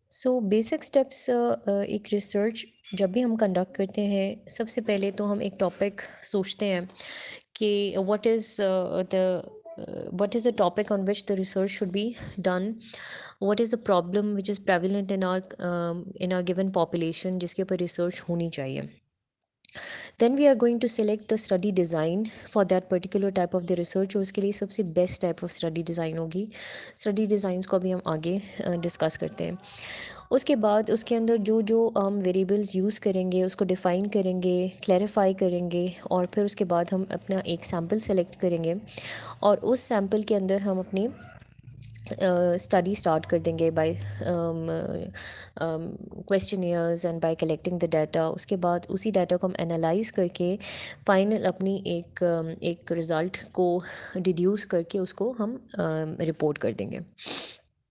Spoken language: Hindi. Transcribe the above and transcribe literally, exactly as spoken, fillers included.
सो बेसिक स्टेप्स एक रिसर्च जब भी हम कंडक्ट करते हैं, सबसे पहले तो हम एक टॉपिक सोचते हैं कि what is the what is the topic on which the research should be done, what is the problem which is prevalent in our um, in our given population जिसके ऊपर रिसर्च होनी चाहिए. Then we are going to select the study design for that particular type of the research और उसके लिए सबसे best type of study design होगी. स्टडी डिज़ाइंस को अभी हम आगे डिस्कस करते हैं. उसके बाद उसके अंदर जो जो हम वेरिएबल्स यूज़ करेंगे उसको डिफ़ाइन करेंगे, क्लैरिफाई करेंगे और फिर उसके बाद हम अपना एक सैम्पल सेलेक्ट करेंगे और उस सैम्पल के अंदर हम अपनी स्टडी स्टार्ट कर देंगे by questionnaires and by collecting the data. उसके बाद उसी डाटा को हम एनालाइज करके फाइनल अपनी एक um, एक रिज़ल्ट को डिड्यूस करके उसको हम रिपोर्ट कर देंगे.